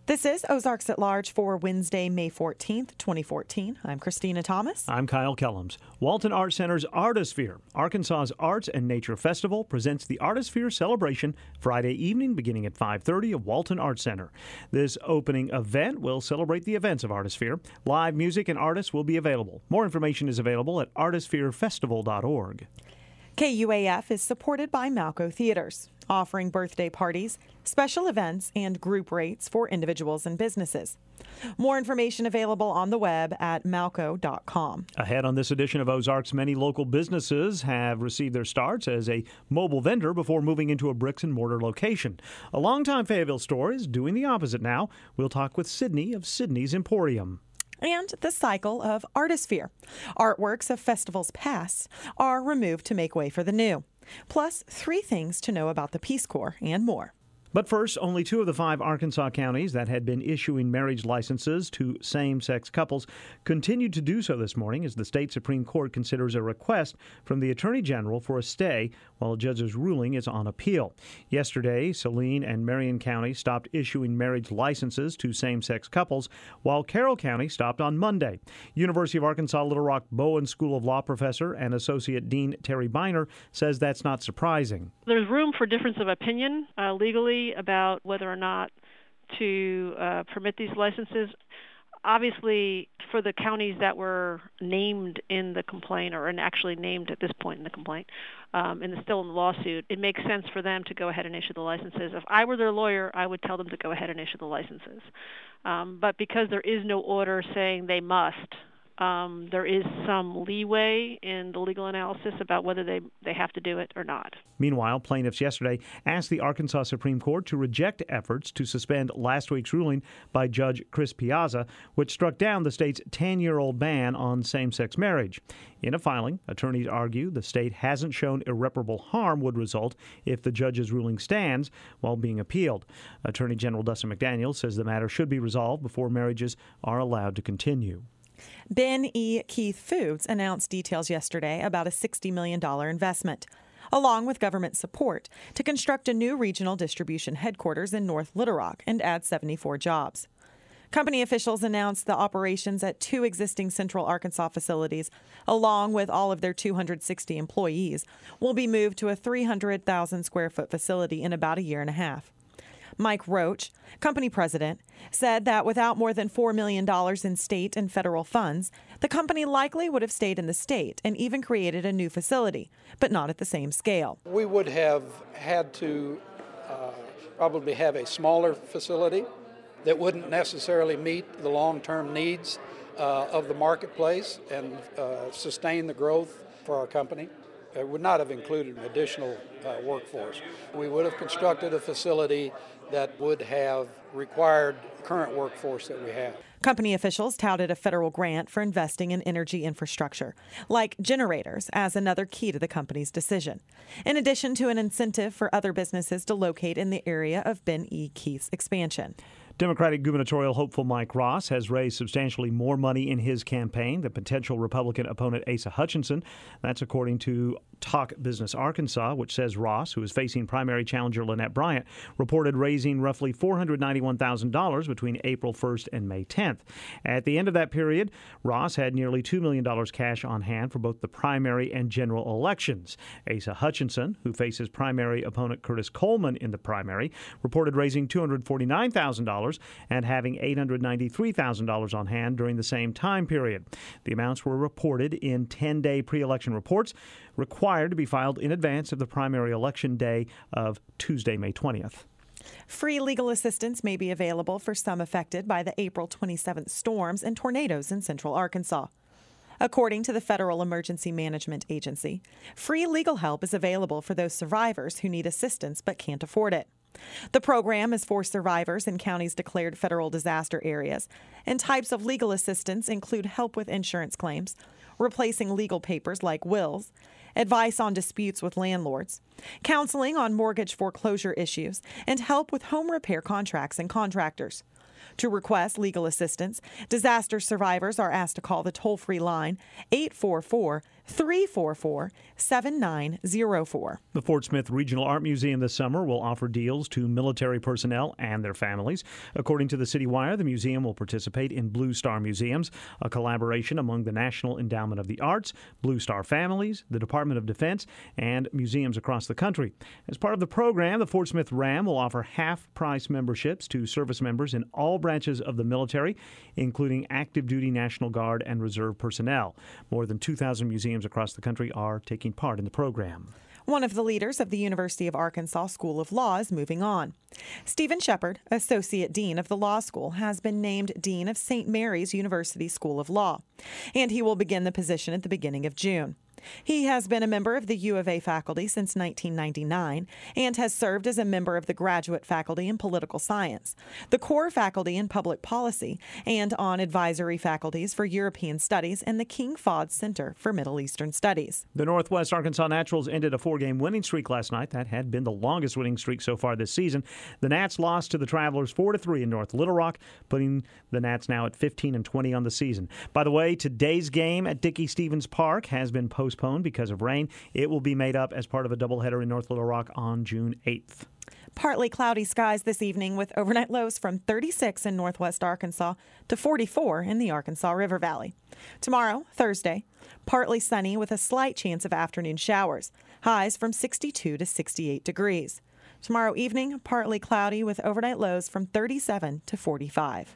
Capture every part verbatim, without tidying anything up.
This is Ozarks at Large for Wednesday, May fourteenth, twenty fourteen. I'm Christina Thomas. I'm Kyle Kellums. Walton Art Center's Artisphere, Arkansas's Arts and Nature Festival, presents the Artisphere celebration Friday evening beginning at five thirty at Walton Art Center. This opening event will celebrate the events of Artisphere. Live music and artists will be available. More information is available at artisphere festival dot org. K U A F is supported by Malco Theaters, offering birthday parties, special events, and group rates for individuals and businesses. More information available on the web at malco dot com. Ahead on this edition of Ozarks, many local businesses have received their starts as a mobile vendor before moving into a bricks and mortar location. A longtime Fayetteville store is doing the opposite now. We'll talk with Sydney of Sydney's Emporium. And the cycle of Artisphere. Artworks of festivals past are removed to make way for the new. Plus, three things to know about the Peace Corps and more. But first, only two of the five Arkansas counties that had been issuing marriage licenses to same-sex couples continued to do so this morning as the state Supreme Court considers a request from the Attorney General for a stay while a judge's ruling is on appeal. Yesterday, Saline and Marion County stopped issuing marriage licenses to same-sex couples, while Carroll County stopped on Monday. University of Arkansas Little Rock Bowen School of Law professor and Associate Dean Terry Biner says that's not surprising. There's room for difference of opinion uh, legally about whether or not to uh, permit these licenses. Obviously, for the counties that were named in the complaint, or actually named at this point in the complaint, um, and still in the lawsuit, it makes sense for them to go ahead and issue the licenses. If I were their lawyer, I would tell them to go ahead and issue the licenses. Um, but because there is no order saying they must, Um, there is some leeway in the legal analysis about whether they, they have to do it or not. Meanwhile, plaintiffs yesterday asked the Arkansas Supreme Court to reject efforts to suspend last week's ruling by Judge Chris Piazza, which struck down the state's ten-year-old ban on same-sex marriage. In a filing, attorneys argue the state hasn't shown irreparable harm would result if the judge's ruling stands while being appealed. Attorney General Dustin McDaniel says the matter should be resolved before marriages are allowed to continue. Ben E. Keith Foods announced details yesterday about a sixty million dollars investment, along with government support, to construct a new regional distribution headquarters in North Little Rock and add seventy-four jobs. Company officials announced the operations at two existing Central Arkansas facilities, along with all of their two hundred sixty employees, will be moved to a three hundred thousand square foot facility in about a year and a half. Mike Roach, company president, said that without more than four million dollars in state and federal funds, the company likely would have stayed in the state and even created a new facility, but not at the same scale. We would have had to uh, probably have a smaller facility that wouldn't necessarily meet the long-term needs uh, of the marketplace and uh, sustain the growth for our company. It would not have included an additional uh, workforce. We would have constructed a facility that would have required current workforce that we have. Company officials touted a federal grant for investing in energy infrastructure, like generators, as another key to the company's decision, in addition to an incentive for other businesses to locate in the area of Ben E. Keith's expansion. Democratic gubernatorial hopeful Mike Ross has raised substantially more money in his campaign than potential Republican opponent Asa Hutchinson. That's according to Talk Business Arkansas, which says Ross, who is facing primary challenger Lynette Bryant, reported raising roughly four hundred ninety-one thousand dollars between April first and May tenth. At the end of that period, Ross had nearly two million dollars cash on hand for both the primary and general elections. Asa Hutchinson, who faces primary opponent Curtis Coleman in the primary, reported raising two hundred forty-nine thousand dollars and having eight hundred ninety-three thousand dollars on hand during the same time period. The amounts were reported in ten-day pre-election reports required to be filed in advance of the primary election day of Tuesday, May twentieth. Free legal assistance may be available for some affected by the April twenty-seventh storms and tornadoes in central Arkansas. According to the Federal Emergency Management Agency, free legal help is available for those survivors who need assistance but can't afford it. The program is for survivors in counties declared federal disaster areas, and types of legal assistance include help with insurance claims, replacing legal papers like wills, advice on disputes with landlords, counseling on mortgage foreclosure issues, and help with home repair contracts and contractors. To request legal assistance, disaster survivors are asked to call the toll-free line eight four four, three four four, seven nine zero four. The Fort Smith Regional Art Museum this summer will offer deals to military personnel and their families. According to the City Wire, the museum will participate in Blue Star Museums, a collaboration among the National Endowment of the Arts, Blue Star Families, the Department of Defense, and museums across the country. As part of the program, the Fort Smith Ram will offer half-price memberships to service members in all branches of the military, including active duty National Guard and Reserve personnel. More than two thousand museums across the country are taking part in the program. One of the leaders of the University of Arkansas School of Law is moving on. Stephen Shepard, Associate Dean of the Law School, has been named Dean of Saint Mary's University School of Law, and he will begin the position at the beginning of June. He has been a member of the U of A faculty since nineteen ninety-nine and has served as a member of the graduate faculty in political science, the core faculty in public policy, and on advisory faculties for European Studies and the King Fahd Center for Middle Eastern Studies. The Northwest Arkansas Naturals ended a four-game winning streak last night. That had been the longest winning streak so far this season. The Nats lost to the Travelers four to three in North Little Rock, putting the Nats now at fifteen and twenty on the season. By the way, today's game at Dickey Stevens Park has been postponed postponed because of rain. It will be made up as part of a doubleheader in North Little Rock on June eighth. Partly cloudy skies this evening with overnight lows from thirty-six in northwest Arkansas to forty-four in the Arkansas River Valley. Tomorrow, Thursday, partly sunny with a slight chance of afternoon showers. Highs from sixty-two to sixty-eight degrees. Tomorrow evening, partly cloudy with overnight lows from thirty-seven to forty-five.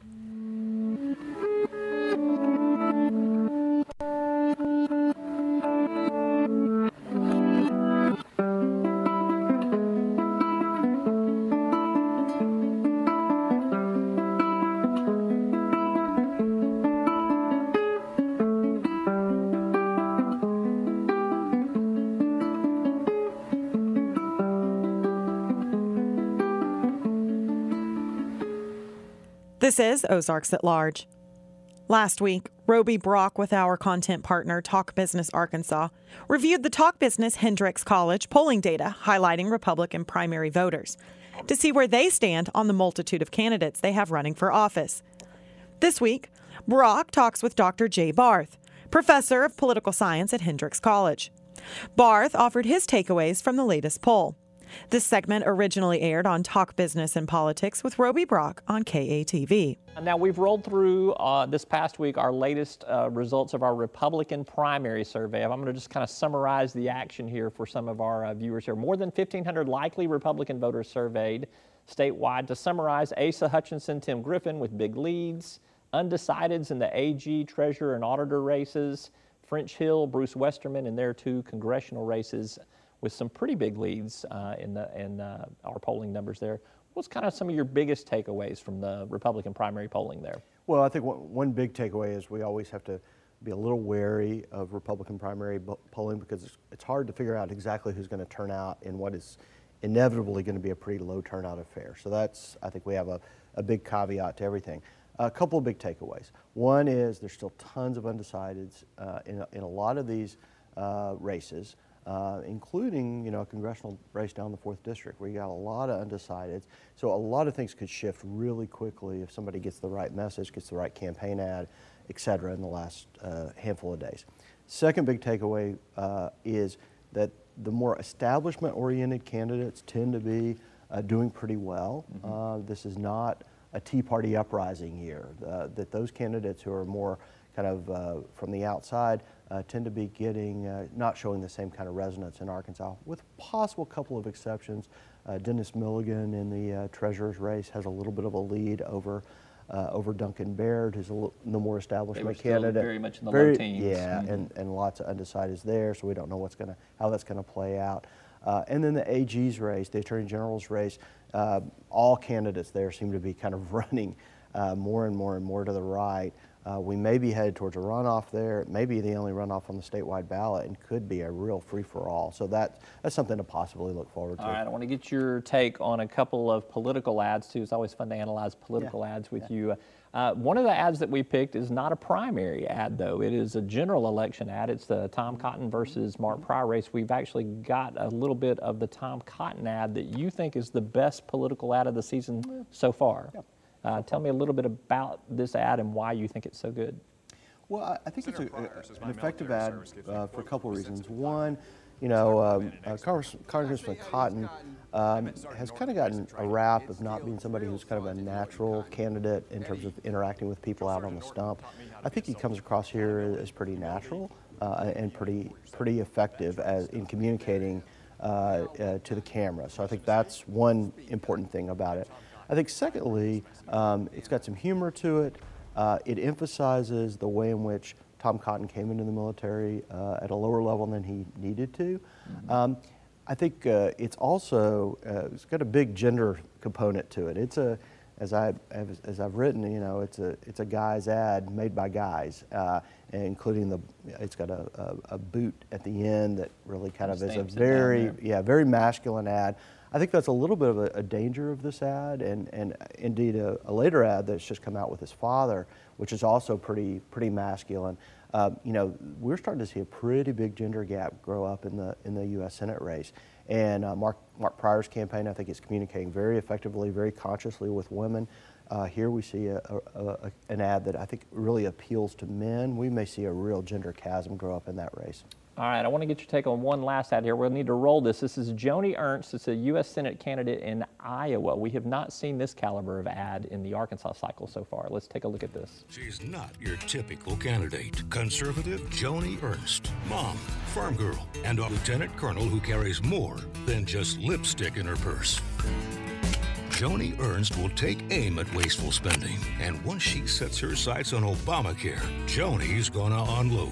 This is Ozarks at Large. Last week, Roby Brock with our content partner, Talk Business Arkansas, reviewed the Talk Business Hendrix College polling data highlighting Republican primary voters to see where they stand on the multitude of candidates they have running for office. This week, Brock talks with Doctor Jay Barth, professor of political science at Hendrix College. Barth offered his takeaways from the latest poll. This segment originally aired on Talk Business and Politics with Roby Brock on K A T V. Now, we've rolled through uh, this past week our latest uh, results of our Republican primary survey. I'm going to just kind of summarize the action here for some of our uh, viewers here. More than fifteen hundred likely Republican voters surveyed statewide. To summarize, Asa Hutchinson, Tim Griffin with big leads, undecideds in the A G, treasurer, and auditor races, French Hill, Bruce Westerman in their two congressional races, with some pretty big leads uh, in, the, in uh, our polling numbers there. What's kind of some of your biggest takeaways from the Republican primary polling there? Well, I think one, one big takeaway is we always have to be a little wary of Republican primary polling because it's, it's hard to figure out exactly who's going to turn out in what is inevitably going to be a pretty low turnout affair. So that's, I think we have a, a big caveat to everything. A couple of big takeaways. One is there's still tons of undecideds uh, in, a, in a lot of these uh, races. Uh, including, you know, a congressional race down the fourth district where you got a lot of undecideds. So a lot of things could shift really quickly if somebody gets the right message, gets the right campaign ad, et cetera, in the last uh, handful of days. Second big takeaway uh, is that the more establishment-oriented candidates tend to be uh, doing pretty well. Mm-hmm. uh, this is not a Tea Party uprising year. Uh, that those candidates who are more kind of uh, from the outside Uh, tend to be getting, uh, not showing the same kind of resonance in Arkansas, with possible couple of exceptions. Uh, Dennis Milligan in the uh, treasurer's race has a little bit of a lead over uh, over Duncan Baird, who's a little, the more establishment they were still candidate. Very much in the very, low teens. Yeah, mm-hmm. and, and lots of undecideds there, so we don't know what's gonna how that's going to play out. Uh, and then the A G's race, the Attorney General's race, uh, all candidates there seem to be kind of running uh, more and more and more to the right. Uh, we may be headed towards a runoff there. It may be the only runoff on the statewide ballot and could be a real free-for-all. So that, that's something to possibly look forward to. All right, I want to get your take on a couple of political ads, too. It's always fun to analyze political yeah. ads with yeah. you. Uh, one of the ads that we picked is not a primary ad, though. It is a general election ad. It's the Tom Cotton versus Mark Pryor race. We've actually got a little bit of the Tom Cotton ad that you think is the best political ad of the season so far. Yeah. Uh, tell me a little bit about this ad and why you think it's so good. Well, I, I think Senator it's a, a, an effective ad uh, for a couple of reasons. One, you know, um, uh, Congress, Congressman Cotton um, has kind of gotten a rap of not being somebody who's kind of a natural candidate in terms of interacting with people out on the stump. I think he comes across here as pretty natural uh, and pretty pretty effective as in communicating uh, uh, to the camera. So I think that's one important thing about it. I think secondly, um, it's got some humor to it. Uh, it emphasizes the way in which Tom Cotton came into the military uh, at a lower level than he needed to. Mm-hmm. um, I think uh, it's also uh, it's got a big gender component to it. It's a, as I as, as I've written, you know, it's a it's a guy's ad made by guys, uh, including the it's got a, a, a boot at the end that really kind of is a very yeah very masculine ad. I think that's a little bit of a, a danger of this ad, and, and indeed a, a later ad that's just come out with his father, which is also pretty pretty masculine. Uh, you know, we're starting to see a pretty big gender gap grow up in the in the U S Senate race, and uh, Mark Mark Pryor's campaign, I think, is communicating very effectively, very consciously with women. Uh, here we see a, a, a, an ad that I think really appeals to men. We may see a real gender chasm grow up in that race. All right, I want to get your take on one last ad here. We'll need to roll this. This is Joni Ernst. It's a U S Senate candidate in Iowa. We have not seen this caliber of ad in the Arkansas cycle so far. Let's take a look at this. She's not your typical candidate. Conservative Joni Ernst, mom, farm girl, and a lieutenant colonel who carries more than just lipstick in her purse. Joni Ernst will take aim at wasteful spending. And once she sets her sights on Obamacare, Joni's gonna unload.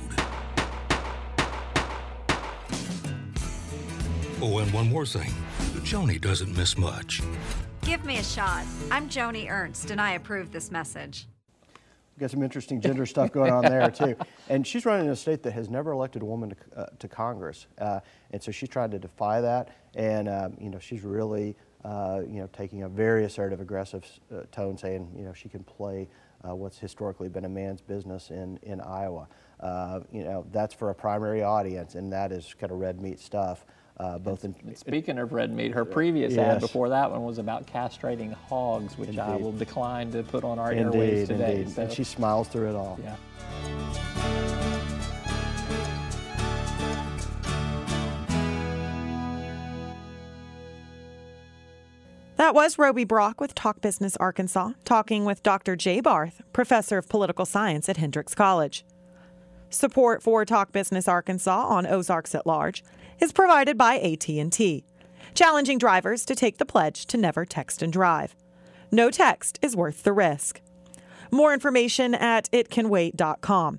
Oh, and one more thing. Joni doesn't miss much. Give me a shot. I'm Joni Ernst, and I approve this message. We've got some interesting gender stuff going on there, too. And she's running in a state that has never elected a woman to, uh, to Congress. Uh, and so she's trying to defy that. And, um, you know, she's really, uh, you know, taking a very assertive, aggressive uh, tone, saying, you know, she can play uh, what's historically been a man's business in, in Iowa. Uh, you know, that's for a primary audience, and that is kind of red meat stuff. Uh, both in, Speaking of red meat, her previous yes. ad before that one was about castrating hogs, which indeed. I will decline to put on our indeed, airwaves today. Indeed. So. And she smiles through it all. Yeah. That was Roby Brock with Talk Business Arkansas, talking with Doctor Jay Barth, professor of political science at Hendrix College. Support for Talk Business Arkansas on Ozarks at Large is provided by A T and T, challenging drivers to take the pledge to never text and drive. No text is worth the risk. More information at it can wait dot com.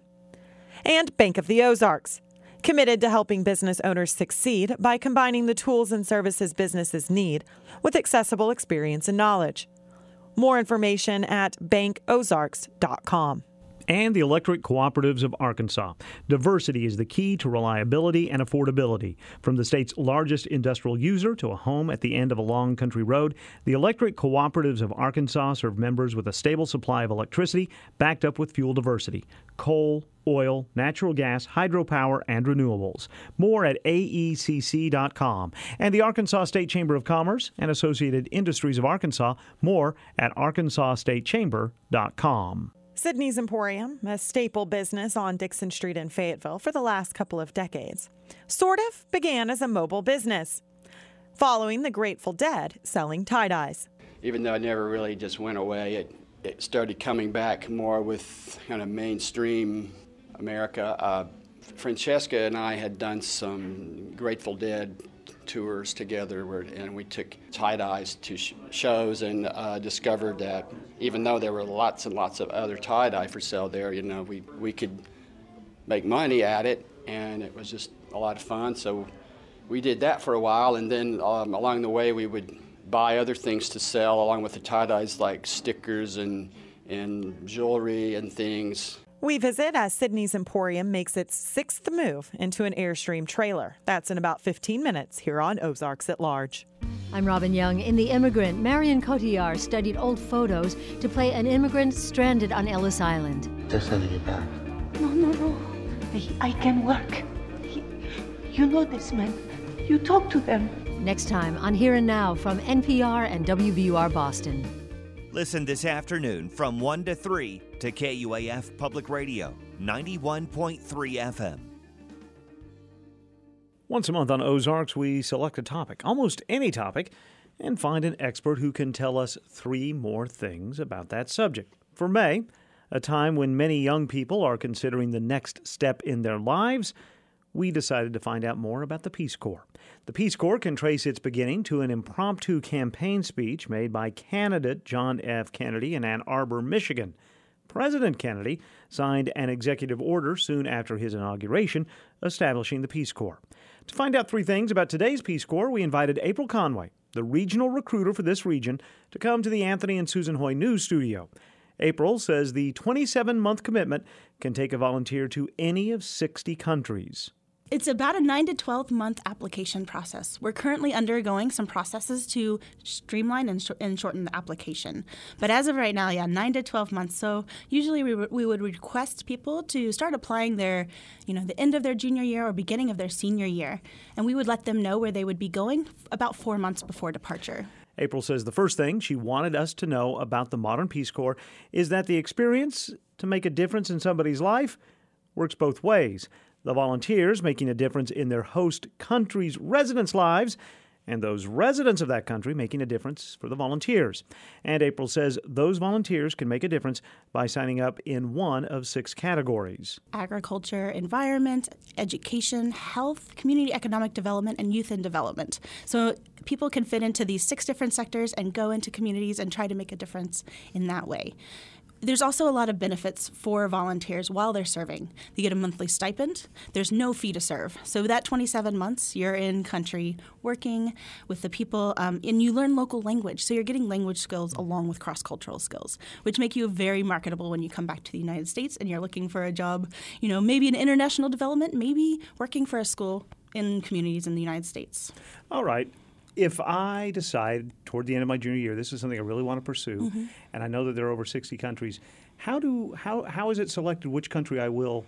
And Bank of the Ozarks, committed to helping business owners succeed by combining the tools and services businesses need with accessible experience and knowledge. More information at bank ozarks dot com. And the Electric Cooperatives of Arkansas. Diversity is the key to reliability and affordability. From the state's largest industrial user to a home at the end of a long country road, the Electric Cooperatives of Arkansas serve members with a stable supply of electricity backed up with fuel diversity: coal, oil, natural gas, hydropower, and renewables. More at A E C C dot com. And the Arkansas State Chamber of Commerce and Associated Industries of Arkansas. More at arkansas state chamber dot com. Sydney's Emporium, a staple business on Dixon Street in Fayetteville for the last couple of decades, sort of began as a mobile business, following the Grateful Dead selling tie-dyes. Even though it never really just went away, it, it started coming back more with kind of mainstream America. Uh, Francesca and I had done some Grateful Dead tours together, where, and we took tie-dyes to sh- shows and uh, discovered that even though there were lots and lots of other tie-dye for sale there, you know, we, we could make money at it, and it was just a lot of fun. So we did that for a while, and then um, along the way we would buy other things to sell along with the tie-dyes, like stickers and, and jewelry and things. We visit as Sydney's Emporium makes its sixth move into an Airstream trailer. That's in about fifteen minutes here on Ozarks at Large. I'm Robin Young. In The Immigrant, Marion Cotillard studied old photos to play an immigrant stranded on Ellis Island. They're sending you back. No, no, no. I, I can work. He, you know this man. You talk to them. Next time on Here and Now from N P R and W B U R Boston. Listen this afternoon from one to three to K U A F Public Radio. ninety-one point three F M. Once a month on Ozarks, we select a topic, almost any topic, and find an expert who can tell us three more things about that subject. For May, a time when many young people are considering the next step in their lives, we decided to find out more about the Peace Corps. The Peace Corps can trace its beginning to an impromptu campaign speech made by candidate John F. Kennedy in Ann Arbor, Michigan. President Kennedy signed an executive order soon after his inauguration establishing the Peace Corps. To find out three things about today's Peace Corps, we invited April Conway, the regional recruiter for this region, to come to the Anthony and Susan Hoy News Studio. April says the twenty-seven month commitment can take a volunteer to any of sixty countries. It's about a nine to twelve month application process. We're currently undergoing some processes to streamline and, sh- and shorten the application. But as of right now, yeah, nine to twelve months. So usually we, re- we would request people to start applying their, you know, the end of their junior year or beginning of their senior year. And we would let them know where they would be going about four months before departure. April says the first thing she wanted us to know about the modern Peace Corps is that the experience to make a difference in somebody's life works both ways. The volunteers making a difference in their host country's residents' lives, and those residents of that country making a difference for the volunteers. And April says those volunteers can make a difference by signing up in one of six categories: agriculture, environment, education, health, community economic development, and youth and development. So people can fit into these six different sectors and go into communities and try to make a difference in that way. There's also a lot of benefits for volunteers while they're serving. They get a monthly stipend. There's no fee to serve. So that twenty-seven months, you're in country working with the people, um, and you learn local language. So you're getting language skills along with cross-cultural skills, which make you very marketable when you come back to the United States and you're looking for a job, you know, maybe in international development, maybe working for a school in communities in the United States. All right. If I decide toward the end of my junior year, this is something I really want to pursue, mm-hmm. and I know that there are over sixty countries, how do how how is it selected which country I will,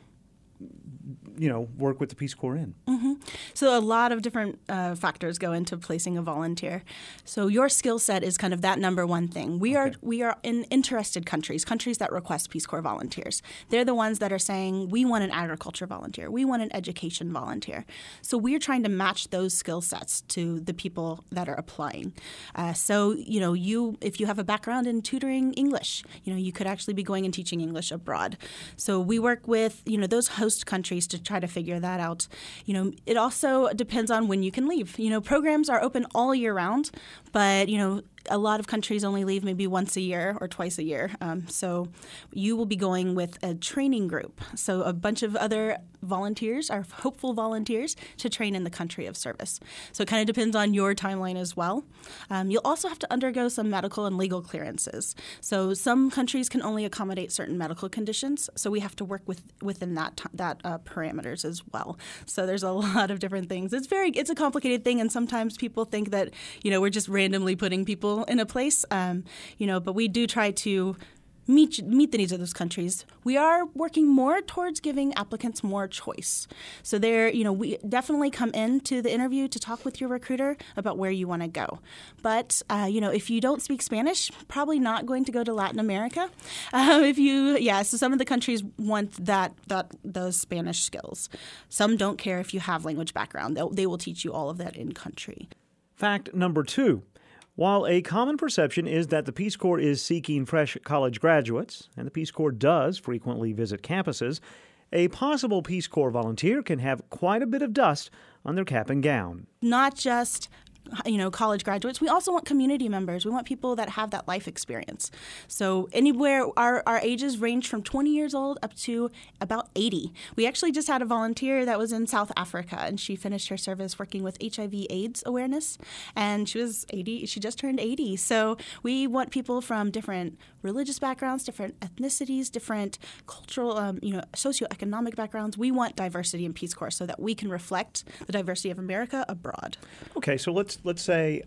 you know, work with the Peace Corps in? Mm-hmm. So a lot of different uh, factors go into placing a volunteer. So your skill set is kind of that number one thing. We okay. are we are in interested countries, countries that request Peace Corps volunteers. They're the ones that are saying, we want an agriculture volunteer, we want an education volunteer. So we're trying to match those skill sets to the people that are applying. Uh, so, you know, you if you have a background in tutoring English, you know, you could actually be going and teaching English abroad. So we work with, you know, those host countries to try to figure that out. You know, it also depends on when you can leave. You know, programs are open all year round, but, you know, a lot of countries only leave maybe once a year or twice a year. Um, so you will be going with a training group. So a bunch of other volunteers are hopeful volunteers to train in the country of service. So it kind of depends on your timeline as well. Um, you'll also have to undergo some medical and legal clearances. So some countries can only accommodate certain medical conditions. So we have to work with within that that uh, parameters as well. So there's a lot of different things. It's very it's a complicated thing, and sometimes people think that, you know, we're just randomly putting people in a place, um, you know, but we do try to meet meet the needs of those countries. We are working more towards giving applicants more choice. So there, you know, we definitely come into the interview to talk with your recruiter about where you want to go. But, uh, you know, if you don't speak Spanish, probably not going to go to Latin America. Um, if you, yeah, so some of the countries want that, that those Spanish skills. Some don't care if you have language background. They'll, they will teach you all of that in country. Fact number two. While a common perception is that the Peace Corps is seeking fresh college graduates, and the Peace Corps does frequently visit campuses, a possible Peace Corps volunteer can have quite a bit of dust on their cap and gown. Not just, you know, college graduates. We also want community members. We want people that have that life experience. So anywhere, our, our ages range from twenty years old up to about eighty. We actually just had a volunteer that was in South Africa, and she finished her service working with H I V AIDS awareness, and she was eighty. She just turned eighty. So we want people from different religious backgrounds, different ethnicities, different cultural, um, you know, socioeconomic backgrounds. We want diversity in Peace Corps so that we can reflect the diversity of America abroad. Okay, so let's let's say,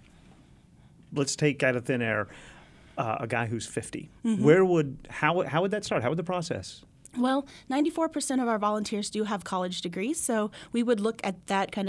let's take out of thin air uh, a guy who's fifty. Mm-hmm. Where would how how would that start? How would the process? Well, ninety-four percent of our volunteers do have college degrees, so we would look at that kind of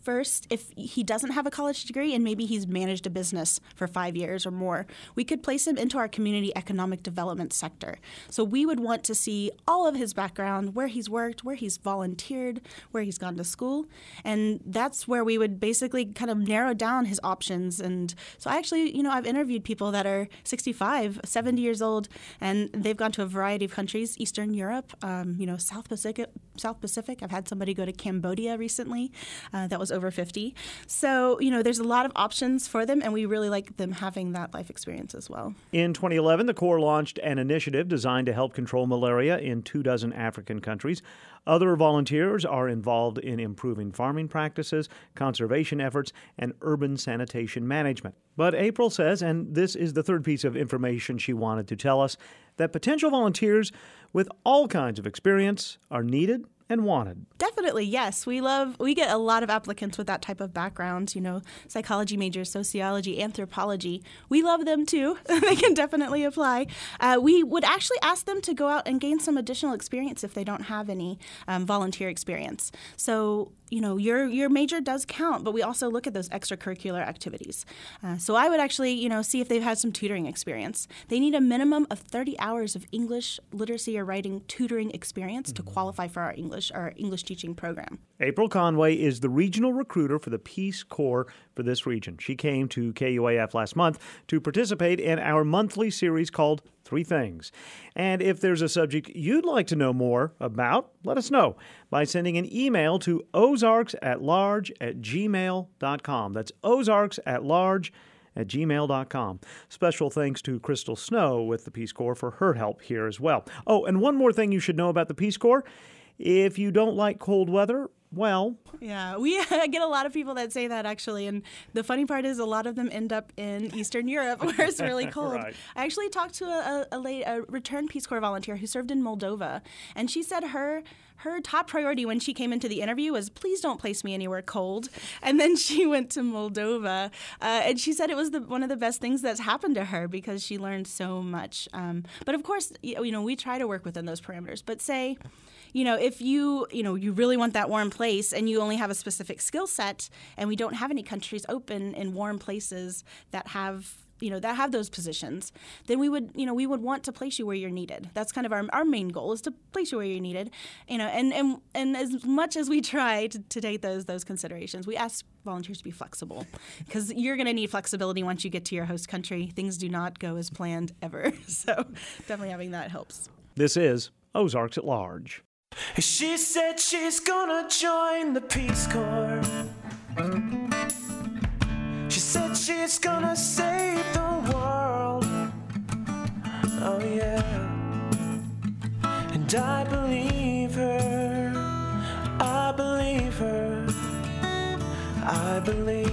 first, if he doesn't have a college degree and maybe he's managed a business for five years or more, we could place him into our community economic development sector. So we would want to see all of his background, where he's worked, where he's volunteered, where he's gone to school. And that's where we would basically kind of narrow down his options. And so I actually, you know, I've interviewed people that are sixty-five, seventy years old, and they've gone to a variety of countries, Eastern Europe, um, you know, South Pacific. South Pacific. I've had somebody go to Cambodia recently uh, that was over fifty. So, you know, there's a lot of options for them, and we really like them having that life experience as well. In twenty eleven, the Corps launched an initiative designed to help control malaria in two dozen African countries. Other volunteers are involved in improving farming practices, conservation efforts, and urban sanitation management. But April says, and this is the third piece of information she wanted to tell us, that potential volunteers with all kinds of experience are needed and wanted. Definitely, yes. We love, we get a lot of applicants with that type of background, you know, psychology majors, sociology, anthropology. We love them too. They can definitely apply. Uh, we would actually ask them to go out and gain some additional experience if they don't have any um, volunteer experience. So, you know, your your major does count, but we also look at those extracurricular activities. Uh, so I would actually, you know, see if they've had some tutoring experience. They need a minimum of thirty hours of English literacy or writing tutoring experience mm-hmm. to qualify for our English, our English teaching program. April Conway is the regional recruiter for the Peace Corps for this region. She came to K U A F last month to participate in our monthly series called Three Things. And if there's a subject you'd like to know more about, let us know by sending an email to ozarks at large at gmail dot com. That's ozarks at large at gmail dot com. Special thanks to Crystal Snow with the Peace Corps for her help here as well. Oh, and one more thing you should know about the Peace Corps. If you don't like cold weather, well... Yeah, we get a lot of people that say that, actually. And the funny part is a lot of them end up in Eastern Europe where it's really cold. Right. I actually talked to a, a, a, a returned Peace Corps volunteer who served in Moldova. And she said her... Her top priority when she came into the interview was, please don't place me anywhere cold. And then she went to Moldova, uh, and she said it was the, one of the best things that's happened to her because she learned so much. Um, but of course, you know, we try to work within those parameters. But say, you know, if you, you know, you really want that warm place and you only have a specific skill set, and we don't have any countries open in warm places that have you know, that have those positions, then we would, you know, we would want to place you where you're needed. That's kind of our our main goal, is to place you where you're needed. You know, and and, and as much as we try to, to take those those considerations, we ask volunteers to be flexible, because you're going to need flexibility once you get to your host country. Things do not go as planned ever. So definitely having that helps. This is Ozarks at Large. She said she's gonna join the Peace Corps. She said she's gonna save the world. Oh yeah. And I believe her. I believe her. I believe.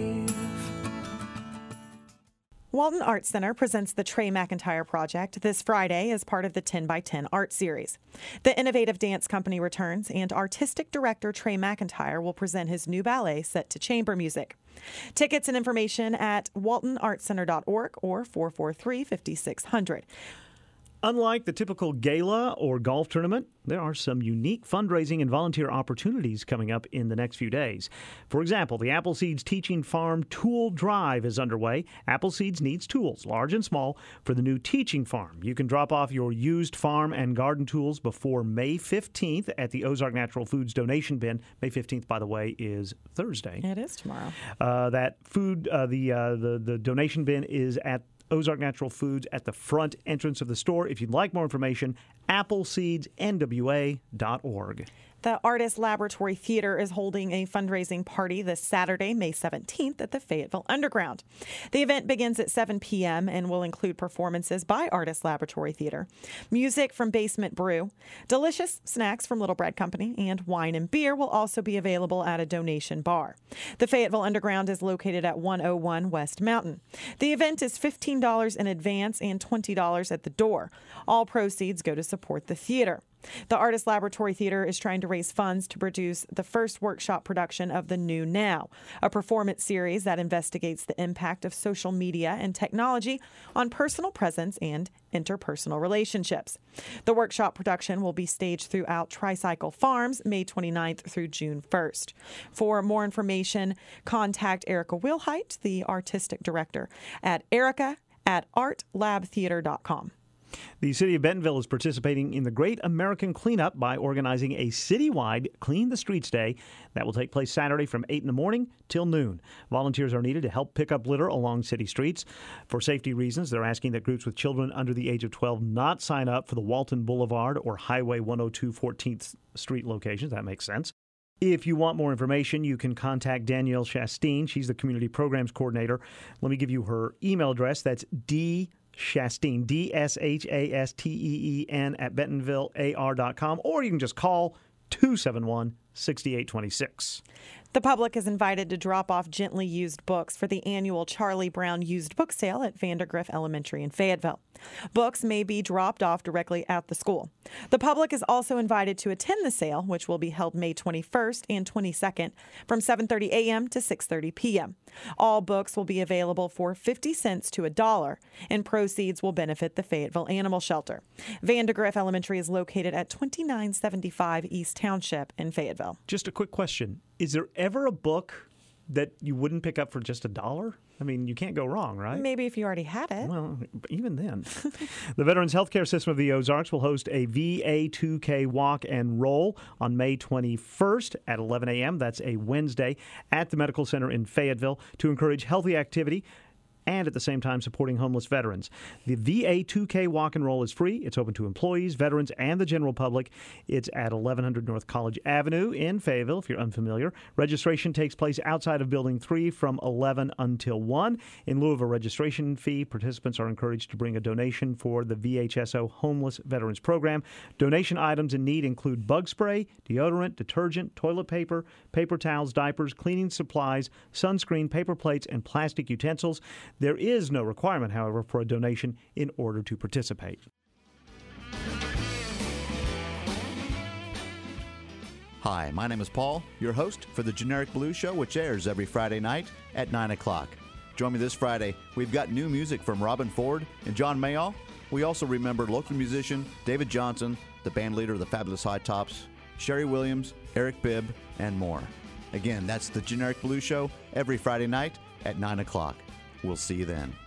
Walton Arts Center presents the Trey McIntyre Project this Friday as part of the ten by ten art series. The innovative dance company returns, and artistic director Trey McIntyre will present his new ballet set to chamber music. Tickets and information at walton arts center dot org or four four three, five six zero zero. Unlike the typical gala or golf tournament, there are some unique fundraising and volunteer opportunities coming up in the next few days. For example, the Appleseeds Teaching Farm Tool Drive is underway. Appleseeds needs tools, large and small, for the new teaching farm. You can drop off your used farm and garden tools before May fifteenth at the Ozark Natural Foods donation bin. May fifteenth, by the way, is Thursday. It is tomorrow. Uh, that food, uh, the, uh, the the donation bin is at Ozark Natural Foods at the front entrance of the store. If you'd like more information, appleseeds n w a dot org. The Artist Laboratory Theater is holding a fundraising party this Saturday, May seventeenth, at the Fayetteville Underground. The event begins at seven p.m. and will include performances by Artist Laboratory Theater, music from Basement Brew, delicious snacks from Little Bread Company, and wine and beer will also be available at a donation bar. The Fayetteville Underground is located at one oh one West Mountain. The event is fifteen dollars in advance and twenty dollars at the door. All proceeds go to support the theater. The Artist Laboratory Theater is trying to raise funds to produce the first workshop production of The New Now, a performance series that investigates the impact of social media and technology on personal presence and interpersonal relationships. The workshop production will be staged throughout Tricycle Farms, May twenty-ninth through June first. For more information, contact Erica Wilhite, the artistic director, at erica at art lab theater dot com. The city of Bentonville is participating in the Great American Cleanup by organizing a citywide Clean the Streets Day that will take place Saturday from eight in the morning till noon. Volunteers are needed to help pick up litter along city streets. For safety reasons, they're asking that groups with children under the age of twelve not sign up for the Walton Boulevard or Highway one oh two fourteenth Street locations. That makes sense. If you want more information, you can contact Danielle Chasteen. She's the Community Programs Coordinator. Let me give you her email address. That's D. Chasteen, D S H A S T E E N at bentonville A R dot com, or you can just call two seven one, six eight two six. The public is invited to drop off gently used books for the annual Charlie Brown used book sale at Vandergriff Elementary in Fayetteville. Books may be dropped off directly at the school. The public is also invited to attend the sale, which will be held May twenty-first and twenty-second from seven thirty a.m. to six thirty p.m. All books will be available for fifty cents to a dollar, and proceeds will benefit the Fayetteville Animal Shelter. Vandergriff Elementary is located at twenty-nine seventy-five East Township in Fayetteville. Just a quick question. Is there ever a book that you wouldn't pick up for just a dollar? I mean, you can't go wrong, right? Maybe if you already had it. Well, even then. The Veterans Healthcare System of the Ozarks will host a V A two K walk and roll on May twenty-first at eleven a.m. That's a Wednesday at the Medical Center in Fayetteville to encourage healthy activity and at the same time supporting homeless veterans. The V A two K Walk and Roll is free. It's open to employees, veterans, and the general public. It's at eleven hundred North College Avenue in Fayetteville, if you're unfamiliar. Registration takes place outside of Building three from eleven until one. In lieu of a registration fee, participants are encouraged to bring a donation for the V H S O Homeless Veterans Program. Donation items in need include bug spray, deodorant, detergent, toilet paper, paper towels, diapers, cleaning supplies, sunscreen, paper plates, and plastic utensils. There is no requirement, however, for a donation in order to participate. Hi, my name is Paul, your host for the Generic Blues Show, which airs every Friday night at nine o'clock. Join me this Friday. We've got new music from Robin Ford and John Mayall. We also remember local musician David Johnson, the band leader of the Fabulous High Tops, Sherry Williams, Eric Bibb, and more. Again, that's the Generic Blues Show every Friday night at nine o'clock. We'll see you then.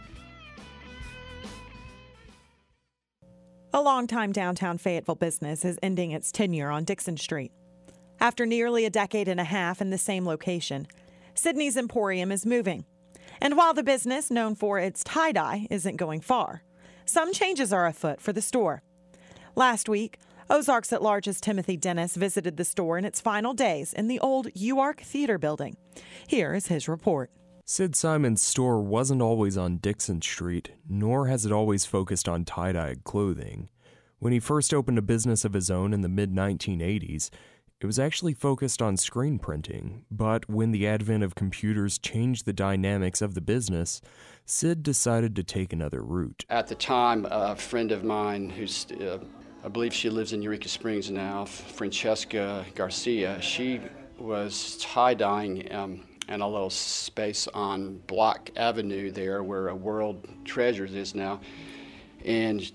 A longtime downtown Fayetteville business is ending its tenure on Dixon Street. After nearly a decade and a half in the same location, Sydney's Emporium is moving. And while the business, known for its tie-dye, isn't going far, some changes are afoot for the store. Last week, Ozarks at Large's Timothy Dennis visited the store in its final days in the old U Ark Theater building. Here is his report. Sid Simon's store wasn't always on Dixon Street, nor has it always focused on tie-dyed clothing. When he first opened a business of his own in the mid nineteen eighties, it was actually focused on screen printing. But when the advent of computers changed the dynamics of the business, Sid decided to take another route. At the time, a friend of mine who's, uh, I believe she lives in Eureka Springs now, Francesca Garcia, she was tie-dyeing um, and a little space on Block Avenue there where a World Treasures is now. And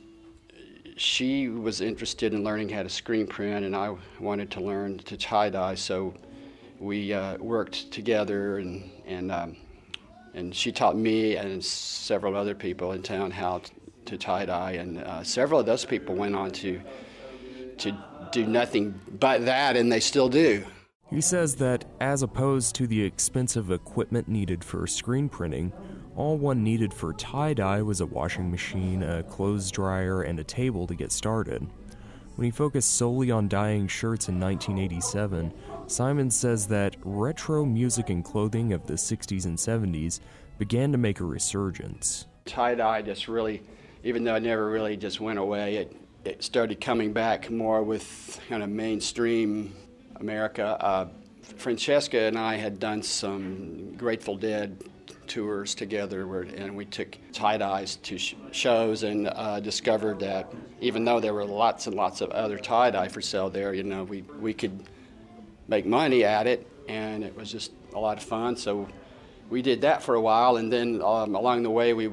she was interested in learning how to screen print, and I wanted to learn to tie-dye, so we uh, worked together, and and, um, and she taught me and several other people in town how to, to tie-dye, and uh, several of those people went on to to do nothing but that, and they still do. He says that, as opposed to the expensive equipment needed for screen printing, all one needed for tie-dye was a washing machine, a clothes dryer, and a table to get started. When he focused solely on dyeing shirts in nineteen eighty-seven, Simon says that retro music and clothing of the sixties and seventies began to make a resurgence. Tie-dye just really, even though it never really just went away, it, it started coming back more with kind of mainstream America. Uh, Francesca and I had done some Grateful Dead tours together, where, and we took tie-dyes to sh- shows and uh, discovered that even though there were lots and lots of other tie-dye for sale there, you know, we, we could make money at it, and it was just a lot of fun. So we did that for a while, and then um, along the way we would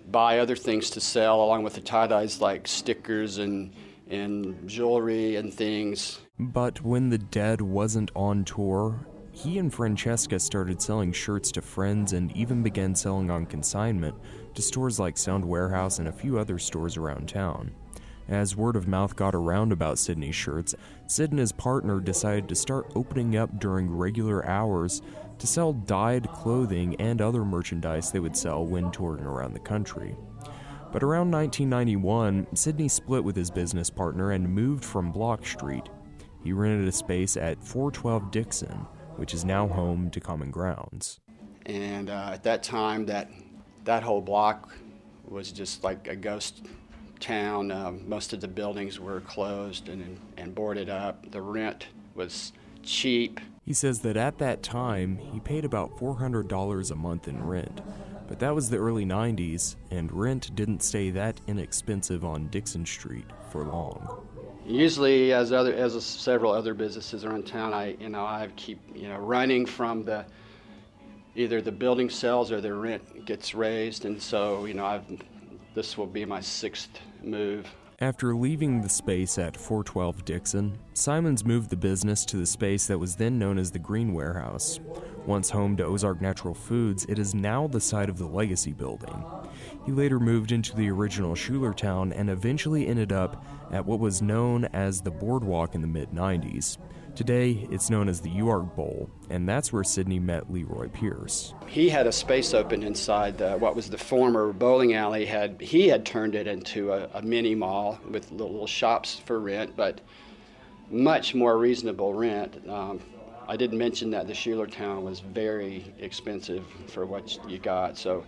buy other things to sell along with the tie-dyes like stickers and, and jewelry and things. But when the Dead wasn't on tour, he and Francesca started selling shirts to friends and even began selling on consignment to stores like Sound Warehouse and a few other stores around town. As word of mouth got around about Sydney's shirts, Sid and his partner decided to start opening up during regular hours to sell dyed clothing and other merchandise they would sell when touring around the country. But around nineteen ninety-one, Sydney split with his business partner and moved from Block Street. He rented a space at four twelve Dixon, which is now home to Common Grounds. And uh, at that time, that that whole block was just like a ghost town. Uh, most of the buildings were closed and, and boarded up. The rent was cheap. He says that at that time, he paid about four hundred dollars a month in rent. But that was the early nineties, and rent didn't stay that inexpensive on Dixon Street for long. Usually, as other as several other businesses around town, I you know I keep you know running from the either the building sells or the rent gets raised, and so you know I've this will be my sixth move. After leaving the space at four twelve Dixon, Simons moved the business to the space that was then known as the Green Warehouse. Once home to Ozark Natural Foods, it is now the site of the Legacy Building. He later moved into the original Schulertown and eventually ended up at what was known as the Boardwalk in the mid nineties. Today, it's known as the UARK Bowl, and that's where Sydney met Leroy Pierce. He had a space open inside the, what was the former bowling alley. Had He had turned it into a, a mini mall with little shops for rent, but much more reasonable rent. Um, I didn't mention that the Schulertown was very expensive for what you got, so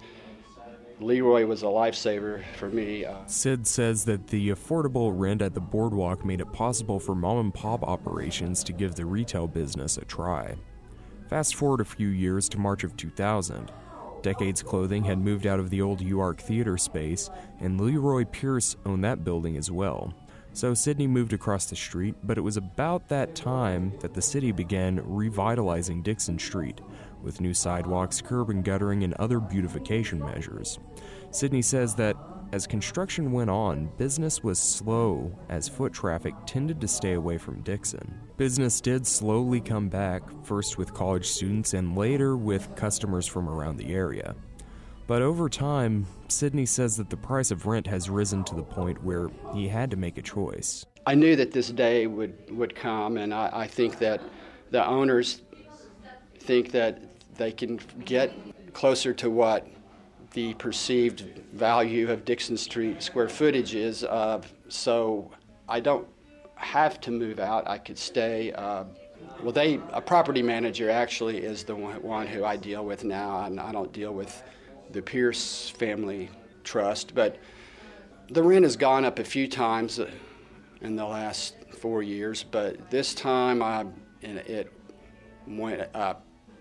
Leroy was a lifesaver for me. Uh, Sid says that the affordable rent at the Boardwalk made it possible for mom-and-pop operations to give the retail business a try. Fast forward a few years to March of two thousand. Decades Clothing had moved out of the old UARK theater space, and Leroy Pierce owned that building as well. So Sydney moved across the street, but it was about that time that the city began revitalizing Dixon Street, with new sidewalks, curb and guttering, and other beautification measures. Sydney says that as construction went on, business was slow as foot traffic tended to stay away from Dixon. Business did slowly come back, first with college students and later with customers from around the area. But over time, Sydney says that the price of rent has risen to the point where he had to make a choice. I knew that this day would, would come, and I, I think that the owners think that they can get closer to what the perceived value of Dixon Street square footage is. Uh, so I don't have to move out. I could stay. Uh, well, they a property manager actually is the one, one who I deal with now, and I don't deal with the Pierce Family Trust. But the rent has gone up a few times in the last four years, but this time I, it went up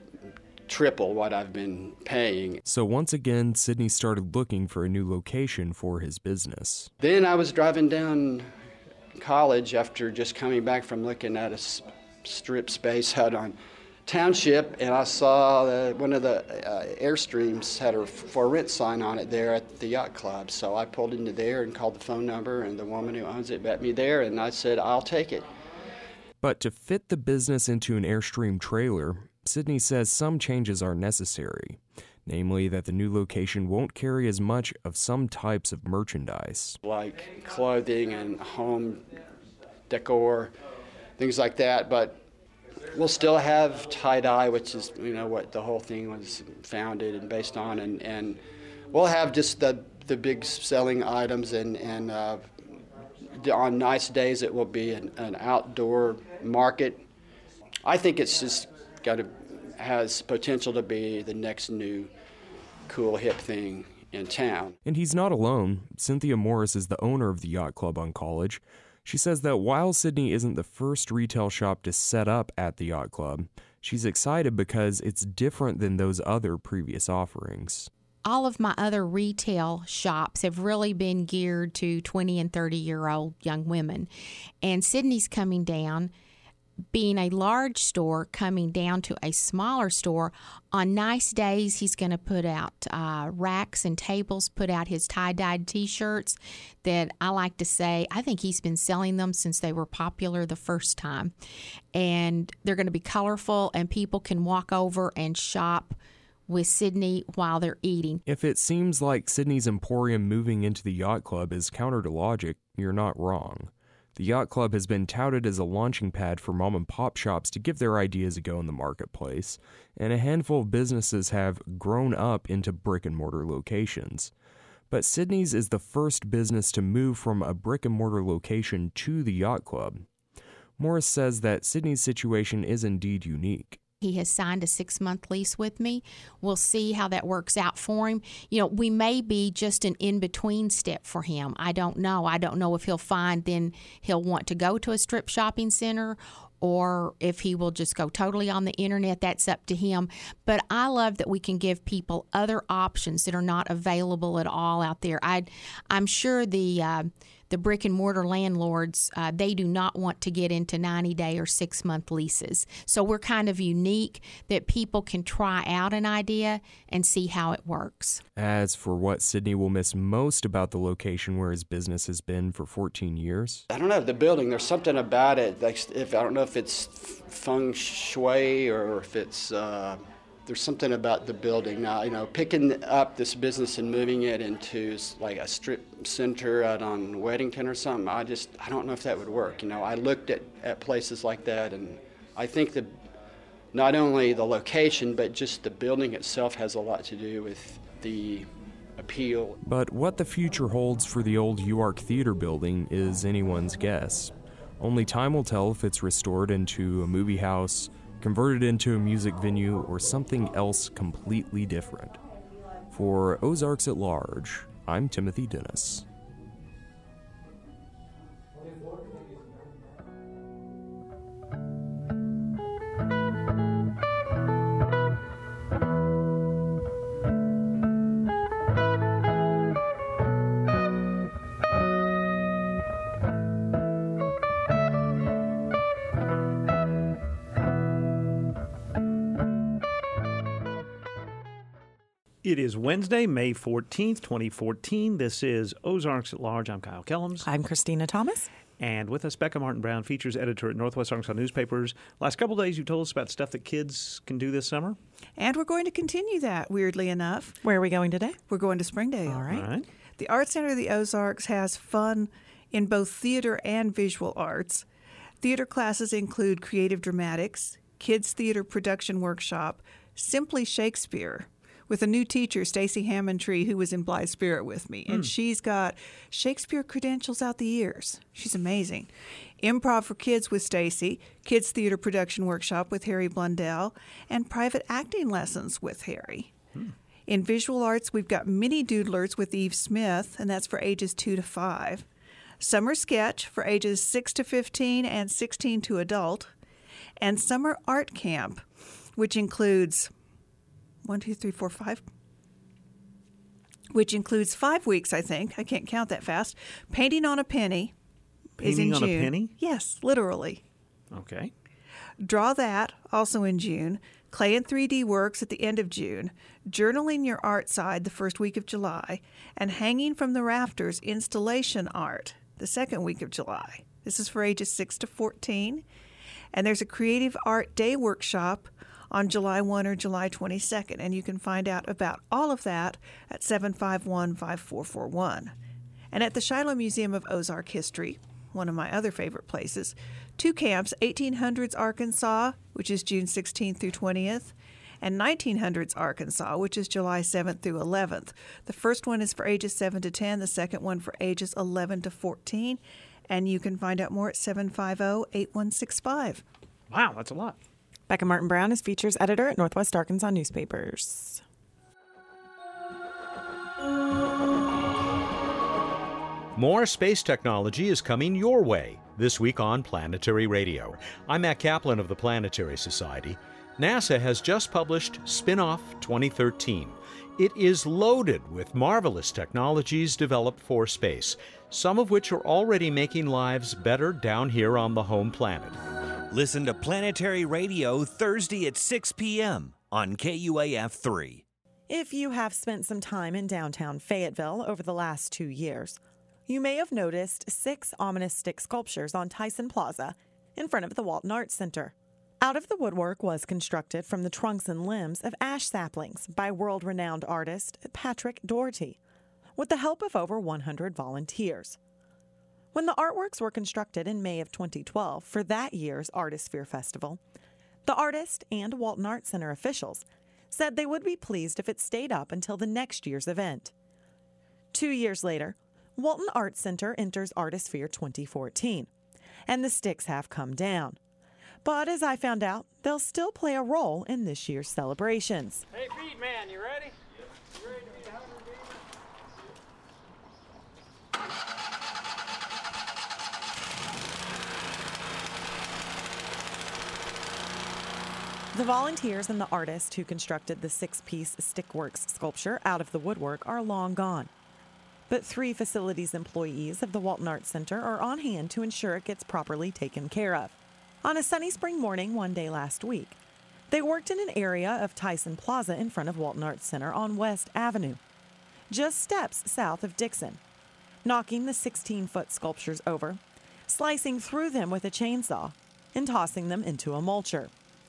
triple what I've been paying. So once again, Sydney started looking for a new location for his business. Then I was driving down College after just coming back from looking at a strip space out on Township, and I saw the, one of the uh, Airstreams had a for rent sign on it there at the yacht club. So I pulled into there and called the phone number, and the woman who owns it met me there, and I said, I'll take it. But to fit the business into an Airstream trailer, Sydney says some changes are necessary, namely that the new location won't carry as much of some types of merchandise. Like clothing and home decor, things like that, but we'll still have tie-dye, which is, you know, what the whole thing was founded and based on, and, and we'll have just the, the big selling items, and, and uh, on nice days it will be an, an outdoor market. I think it's just got to has potential to be the next new cool hip thing in town. And he's not alone. Cynthia Morris is the owner of the Yacht Club on College. She says that while Sydney isn't the first retail shop to set up at the Yacht Club, she's excited because it's different than those other previous offerings. All of my other retail shops have really been geared to twenty and thirty year old young women. And Sydney's coming down being a large store coming down to a smaller store, on nice days he's going to put out uh, racks and tables, put out his tie-dyed T-shirts that I like to say, I think he's been selling them since they were popular the first time. And they're going to be colorful, and people can walk over and shop with Sydney while they're eating. If it seems like Sydney's Emporium moving into the yacht club is counter to logic, you're not wrong. The Yacht Club has been touted as a launching pad for mom-and-pop shops to give their ideas a go in the marketplace, and a handful of businesses have grown up into brick-and-mortar locations. But Sydney's is the first business to move from a brick-and-mortar location to the Yacht Club. Morris says that Sydney's situation is indeed unique. He has signed a six-month lease with me. We'll see how that works out for him. You know, we may be just an in-between step for him. I don't know. I don't know if he'll find then he'll want to go to a strip shopping center, or if he will just go totally on the internet. That's up to him. But I love that we can give people other options that are not available at all out there. I, I'm sure the uh, the brick and mortar landlords, uh, they do not want to get into ninety-day or six-month leases. So we're kind of unique that people can try out an idea and see how it works. As for what Sydney will miss most about the location where his business has been for fourteen years, I don't know, the building, there's something about it. Like, if I don't know if it's feng shui or if it's, uh, there's something about the building. Now, you know, picking up this business and moving it into like a strip center out on Weddington or something, I just, I don't know if that would work. You know, I looked at, at places like that, and I think that not only the location, but just the building itself has a lot to do with the appeal. But what the future holds for the old U Ark Theater building is anyone's guess. Only time will tell if it's restored into a movie house, converted into a music venue, or something else completely different. For Ozarks at Large, I'm Timothy Dennis. It is Wednesday, May fourteenth, twenty fourteen. This is Ozarks at Large. I'm Kyle Kellums. I'm Christina Thomas. And with us, Becca Martin Brown, features editor at Northwest Arkansas Newspapers. Last couple of days, you told us about stuff that kids can do this summer. And we're going to continue that, weirdly enough. Where are we going today? We're going to Springdale. All right. All right. The Art Center of the Ozarks has fun in both theater and visual arts. Theater classes include creative dramatics, kids theater production workshop, Simply Shakespeare, with a new teacher, Stacy Hammondtree, who was in Blithe Spirit with me. And mm. she's got Shakespeare credentials out the ears. She's amazing. Improv for Kids with Stacy, Kids Theater Production Workshop with Harry Blundell, and private acting lessons with Harry. Mm. In visual arts, we've got Mini Doodlers with Eve Smith, and that's for ages two to five. Summer Sketch for ages six to fifteen and sixteen to adult. And Summer Art Camp, which includes One, two, three, four, five. Which includes five weeks, I think. I can't count that fast. Painting on a Penny is in June. Painting on a penny? Yes, literally. Okay. Draw That, also in June. Clay and three D Works at the end of June. Journaling Your Art Side the first week of July. And Hanging from the Rafters Installation Art the second week of July. This is for ages six to fourteen. And there's a Creative Art Day workshop on July first or July twenty-second, and you can find out about all of that at seven five one, five four four one. And at the Shiloh Museum of Ozark History, one of my other favorite places, two camps, eighteen hundreds Arkansas, which is June sixteenth through twentieth, and nineteen hundreds Arkansas, which is July seventh through eleventh. The first one is for ages seven to ten, the second one for ages eleven to fourteen, and you can find out more at seven five zero, eight one six five. Wow, that's a lot. Becca Martin Brown is features editor at Northwest Arkansas Newspapers. More space technology is coming your way this week on Planetary Radio. I'm Matt Kaplan of the Planetary Society. NASA has just published Spinoff twenty thirteen. It is loaded with marvelous technologies developed for space, some of which are already making lives better down here on the home planet. Listen to Planetary Radio Thursday at six p.m. on K U A F three. If you have spent some time in downtown Fayetteville over the last two years, you may have noticed six ominous stick sculptures on Tyson Plaza in front of the Walton Arts Center. Out of the woodwork was constructed from the trunks and limbs of ash saplings by world-renowned artist Patrick Doherty, with the help of over one hundred volunteers. When the artworks were constructed in May of twenty twelve for that year's Artisphere Festival, the artist and Walton Arts Center officials said they would be pleased if it stayed up until the next year's event. Two years later, Walton Arts Center enters Artisphere twenty fourteen, and the sticks have come down. But as I found out, they'll still play a role in this year's celebrations. Hey, Feed Man, you ready? You ready to be one hundred gamer? The volunteers and the artist who constructed the six-piece Stickworks sculpture out of the woodwork are long gone. But three facilities employees of the Walton Arts Center are on hand to ensure it gets properly taken care of. On a sunny spring morning one day last week, they worked in an area of Tyson Plaza in front of Walton Arts Center on West Avenue, just steps south of Dixon, knocking the sixteen-foot sculptures over, slicing through them with a chainsaw, and tossing them into a mulcher.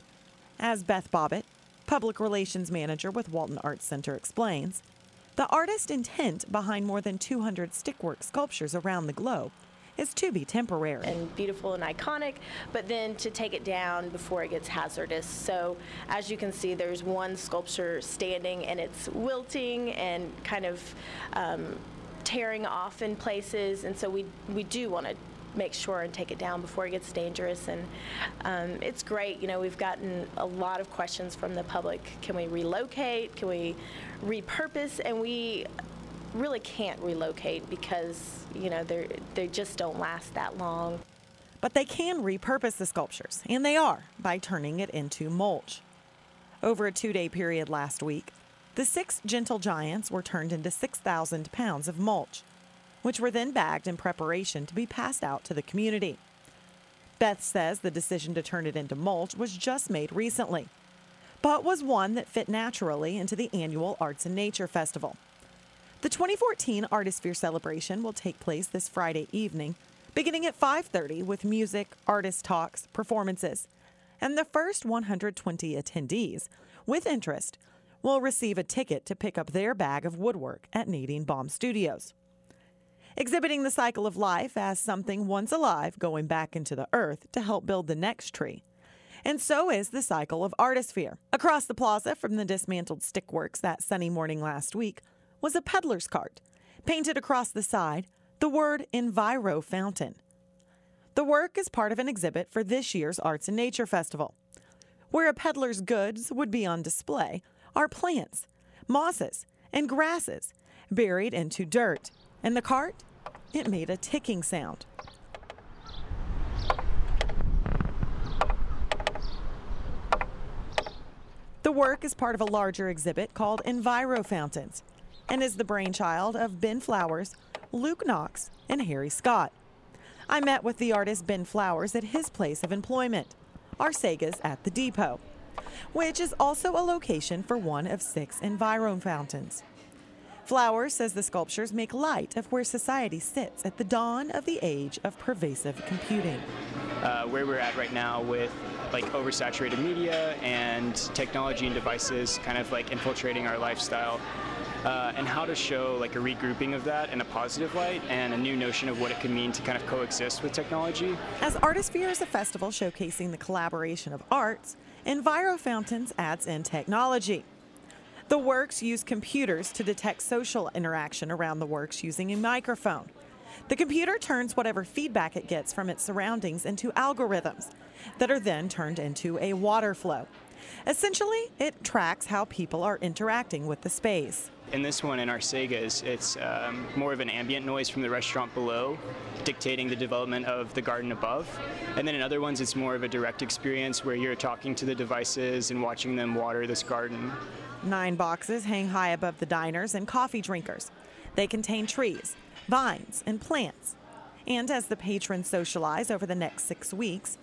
As Beth Bobbitt, Public Relations Manager with Walton Arts Center, explains, the artist's intent behind more than two hundred Stickwork sculptures around the globe is to be temporary. And beautiful and iconic, but then to take it down before it gets hazardous. So as you can see, there's one sculpture standing and it's wilting and kind of um, tearing off in places, and so we, we do want to make sure and take it down before it gets dangerous. And um, it's great. You know, we've gotten a lot of questions from the public. Can we relocate? Can we repurpose? And we really can't relocate because, you know, they they just don't last that long. But they can repurpose the sculptures, and they are, by turning it into mulch. Over a two-day period last week, the six gentle giants were turned into six thousand pounds of mulch, which were then bagged in preparation to be passed out to the community. Beth says the decision to turn it into mulch was just made recently, but was one that fit naturally into the annual Arts and Nature Festival. The twenty fourteen Artisphere celebration will take place this Friday evening, beginning at five thirty with music, artist talks, performances, and the first one hundred twenty attendees with interest will receive a ticket to pick up their bag of woodwork at Nadine Baum Studios. Exhibiting the cycle of life as something once alive going back into the earth to help build the next tree. And so is the cycle of Artisphere. Across the plaza from the dismantled Stickworks that sunny morning last week was a peddler's cart, painted across the side the word Enviro Fountain. The work is part of an exhibit for this year's Arts and Nature Festival. Where a peddler's goods would be on display are plants, mosses, and grasses buried into dirt. And the cart, it made a ticking sound. The work is part of a larger exhibit called Enviro Fountains and is the brainchild of Ben Flowers, Luke Knox, and Harry Scott. I met with the artist Ben Flowers at his place of employment, Arcegas at the Depot, which is also a location for one of six Enviro Fountains. Flowers says the sculptures make light of where society sits at the dawn of the age of pervasive computing. Uh, where we're at right now with like oversaturated media and technology and devices kind of like infiltrating our lifestyle, uh, and how to show like a regrouping of that in a positive light and a new notion of what it could mean to kind of coexist with technology. As Artisphere is a festival showcasing the collaboration of arts, Enviro Fountains adds in technology. The works use computers to detect social interaction around the works using a microphone. The computer turns whatever feedback it gets from its surroundings into algorithms that are then turned into a water flow. Essentially, it tracks how people are interacting with the space. In this one, in Arcegas, it's um, more of an ambient noise from the restaurant below, dictating the development of the garden above. And then in other ones, it's more of a direct experience where you're talking to the devices and watching them water this garden. Nine boxes hang high above the diners and coffee drinkers. They contain trees, vines, and plants. And as the patrons socialize over the next six weeks,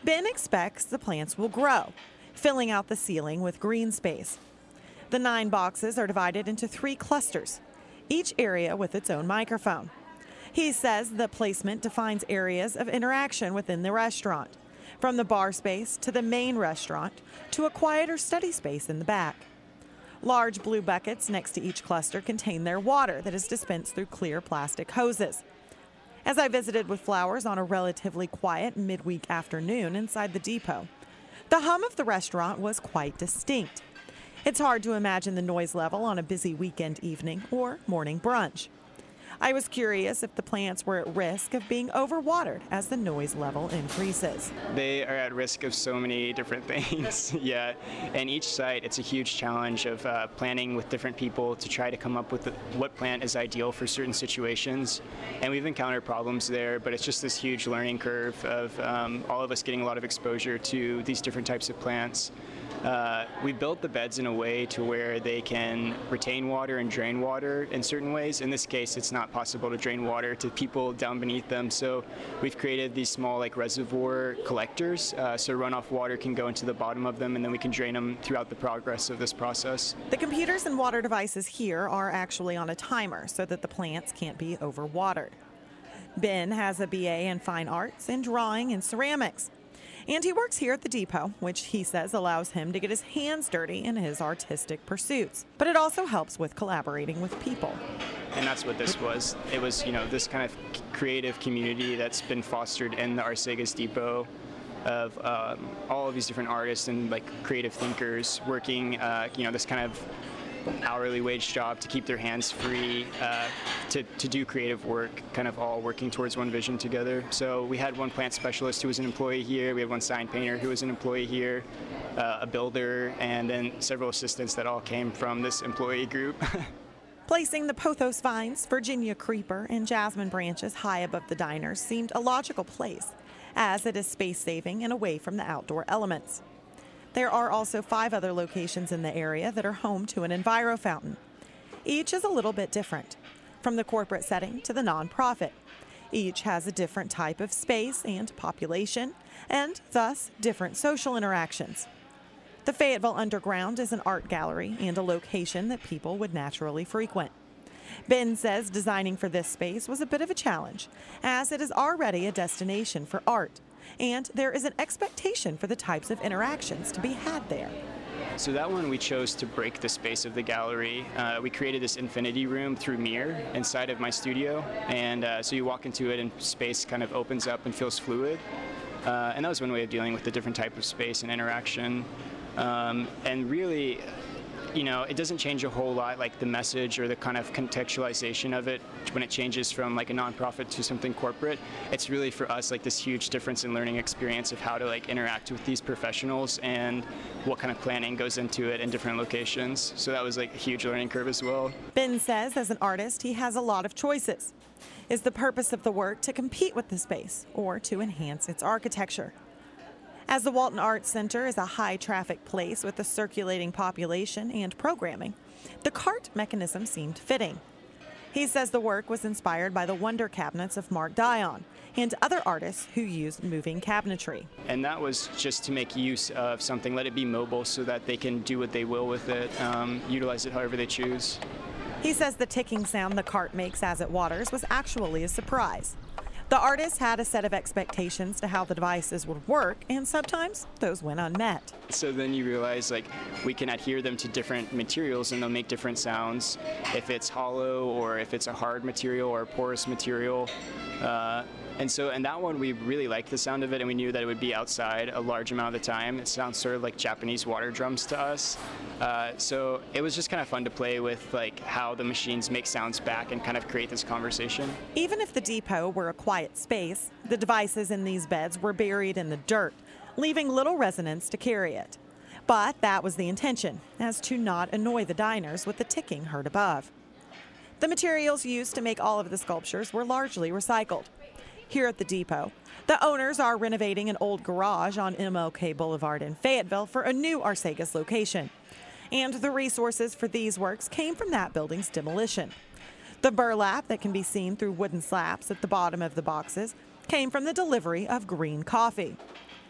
Ben expects the plants will grow, filling out the ceiling with green space. The nine boxes are divided into three clusters, each area with its own microphone. He says the placement defines areas of interaction within the restaurant, from the bar space to the main restaurant to a quieter study space in the back. Large blue buckets next to each cluster contain their water that is dispensed through clear plastic hoses. As I visited with Flowers on a relatively quiet midweek afternoon inside the depot, the hum of the restaurant was quite distinct. It's hard to imagine the noise level on a busy weekend evening or morning brunch. I was curious if the plants were at risk of being overwatered as the noise level increases. They are at risk of so many different things, yeah. And each site, it's a huge challenge of uh, planning with different people to try to come up with the, what plant is ideal for certain situations. And we've encountered problems there, but it's just this huge learning curve of um, all of us getting a lot of exposure to these different types of plants. Uh, we built the beds in a way to where they can retain water and drain water in certain ways. In this case, it's not possible to drain water to people down beneath them, so we've created these small like reservoir collectors, uh, so runoff water can go into the bottom of them, and then we can drain them throughout the progress of this process. The computers and water devices here are actually on a timer so that the plants can't be overwatered. Ben has a B A in fine arts and drawing and ceramics. And he works here at the depot, which he says allows him to get his hands dirty in his artistic pursuits. But it also helps with collaborating with people. And that's what this was. It was, you know, this kind of creative community that's been fostered in the Arcegas Depot of um, all of these different artists and like creative thinkers working, uh, you know, this kind of hourly wage job to keep their hands free, uh, to, to do creative work, kind of all working towards one vision together. So we had one plant specialist who was an employee here, we had one sign painter who was an employee here, uh, a builder, and then several assistants that all came from this employee group. Placing the pothos vines, Virginia creeper, and jasmine branches high above the diners seemed a logical place, as it is space-saving and away from the outdoor elements. There are also five other locations in the area that are home to an Enviro fountain. Each is a little bit different, from the corporate setting to the nonprofit. Each has a different type of space and population, and thus different social interactions. The Fayetteville Underground is an art gallery and a location that people would naturally frequent. Ben says designing for this space was a bit of a challenge, as it is already a destination for art, and there is an expectation for the types of interactions to be had there. So that one we chose to break the space of the gallery. Uh, we created this infinity room through Mir inside of my studio, and uh, so you walk into it and space kind of opens up and feels fluid. Uh, and that was one way of dealing with the different type of space and interaction. Um, and really, you know, it doesn't change a whole lot, like the message or the kind of contextualization of it when it changes from like a nonprofit to something corporate. It's really for us like this huge difference in learning experience of how to like interact with these professionals and what kind of planning goes into it in different locations. So that was like a huge learning curve as well. Ben says as an artist, he has a lot of choices. Is the purpose of the work to compete with the space or to enhance its architecture? As the Walton Arts Center is a high-traffic place with a circulating population and programming, the cart mechanism seemed fitting. He says the work was inspired by the wonder cabinets of Mark Dion and other artists who used moving cabinetry. And that was just to make use of something, let it be mobile so that they can do what they will with it, um, utilize it however they choose. He says the ticking sound the cart makes as it waters was actually a surprise. The artist had a set of expectations to how the devices would work, and sometimes those went unmet. So then you realize like we can adhere them to different materials and they'll make different sounds. If it's hollow or if it's a hard material or a porous material. Uh, and so in that one we really liked the sound of it, and we knew that it would be outside a large amount of the time. It sounds sort of like Japanese water drums to us. Uh, so it was just kind of fun to play with like how the machines make sounds back and kind of create this conversation. Even if the depot were a quiet space, the devices in these beds were buried in the dirt, leaving little resonance to carry it. But that was the intention, as to not annoy the diners with the ticking heard above. The materials used to make all of the sculptures were largely recycled. Here at the depot, the owners are renovating an old garage on M L K Boulevard in Fayetteville for a new Arcegas location. And the resources for these works came from that building's demolition. The burlap that can be seen through wooden slabs at the bottom of the boxes came from the delivery of green coffee.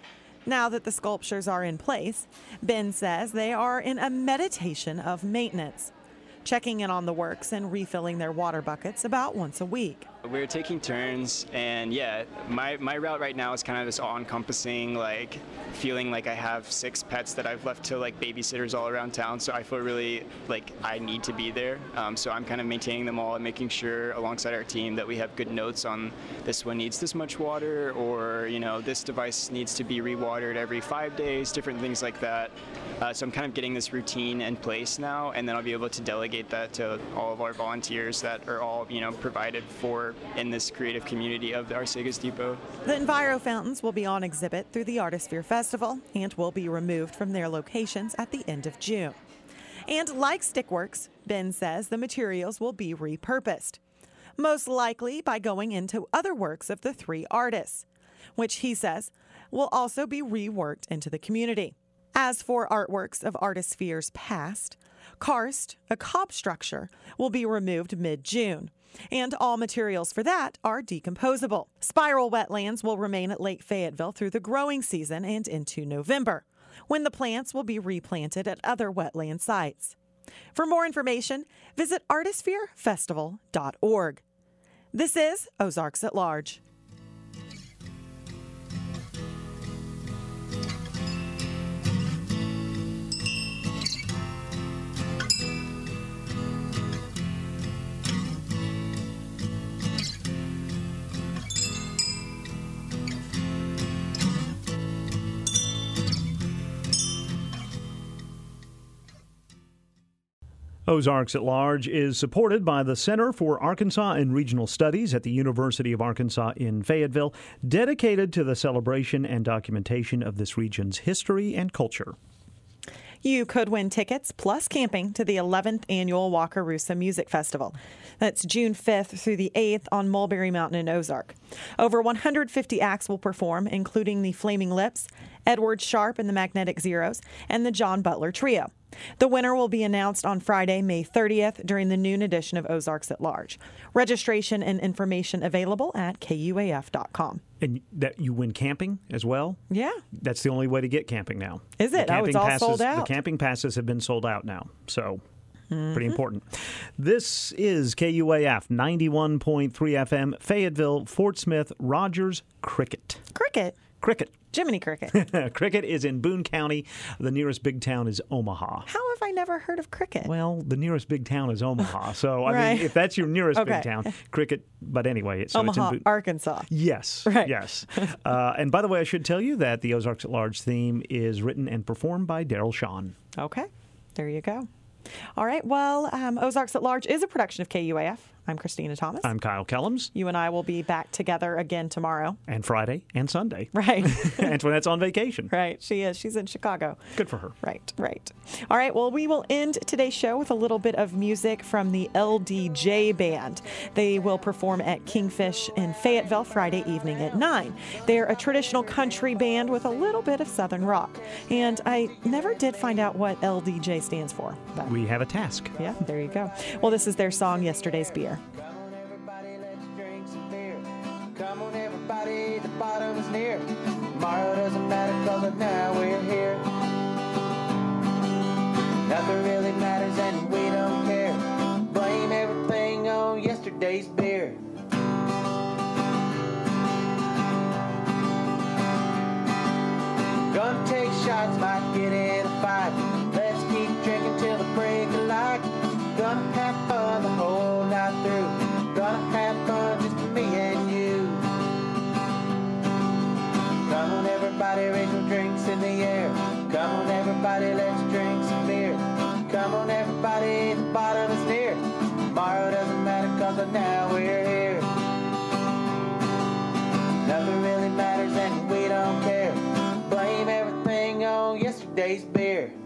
Now that the sculptures are in place, Ben says they are in a meditation of maintenance, checking in on the works and refilling their water buckets about once a week. We're taking turns, and yeah, my, my route right now is kind of this all-encompassing, like, feeling like I have six pets that I've left to, like, babysitters all around town, so I feel really like I need to be there. Um, so I'm kind of maintaining them all and making sure, alongside our team, that we have good notes on this one needs this much water, or, you know, this device needs to be rewatered every five days, different things like that. Uh, so I'm kind of getting this routine in place now, and then I'll be able to delegate that to all of our volunteers that are all, you know, provided for in this creative community of the Arcegos Depot. The Enviro fountains will be on exhibit through the Artisphere Festival and will be removed from their locations at the end of June. And like Stickworks, Ben says the materials will be repurposed, most likely by going into other works of the three artists, which he says will also be reworked into the community. As for artworks of Artisphere's past, Karst, a cob structure, will be removed mid-June, and all materials for that are decomposable. Spiral wetlands will remain at Lake Fayetteville through the growing season and into November, when the plants will be replanted at other wetland sites. For more information, visit artisphere festival dot org. This is Ozarks at Large. Ozarks at Large is supported by the Center for Arkansas and Regional Studies at the University of Arkansas in Fayetteville, dedicated to the celebration and documentation of this region's history and culture. You could win tickets plus camping to the eleventh annual Wakarusa Music Festival. That's June fifth through the eighth on Mulberry Mountain in Ozark. Over one hundred fifty acts will perform, including the Flaming Lips, Edward Sharpe and the Magnetic Zeros, and the John Butler Trio. The winner will be announced on Friday, May thirtieth, during the noon edition of Ozarks at Large. Registration and information available at K U A F dot com. And that you win camping as well? Yeah. That's the only way to get camping now. Is it? Oh, it's all passes, sold out. The camping passes have been sold out now, so mm-hmm. pretty important. This is K U A F ninety-one point three F M, Fayetteville, Fort Smith, Rogers, Cricket. Cricket? Cricket. Jiminy Cricket. Cricket is in Boone County. The nearest big town is Omaha. How have I never heard of Cricket? Well, the nearest big town is Omaha. So, I right. mean, if that's your nearest okay. big town, Cricket, but anyway. So Omaha, it's in Boone. Arkansas. Yes. Right. Yes. uh, and by the way, I should tell you that the Ozarks at Large theme is written and performed by Daryl Shawn. Okay. There you go. All right. Well, um, Ozarks at Large is a production of K U A F. I'm Christina Thomas. I'm Kyle Kellums. You and I will be back together again tomorrow. And Friday and Sunday. Right. Antoinette's on vacation. Right. She is. She's in Chicago. Good for her. Right. Right. All right. Well, we will end today's show with a little bit of music from the L D J Band. They will perform at Kingfish in Fayetteville Friday evening at nine. They're a traditional country band with a little bit of Southern rock. And I never did find out what L D J stands for. But we have a task. Yeah, there you go. Well, this is their song, Yesterday's Beer. Come on, everybody, let's drink some beer. Come on, everybody, the bottom is near. Tomorrow doesn't matter, cause now we're here. Nothing really matters and we don't care. Blame everything on yesterday's beer. Gonna take shots, might get in a fight. Let's keep drinking till the break of light. Gonna have fun the whole night through. Gonna have fun just me and you. Come on everybody, raise your drinks in the air. Come on everybody, let's drink some beer. Come on everybody, the bottom is near. Tomorrow doesn't matter cause now we're here. Nothing really matters and we don't care. Blame everything on yesterday's beer.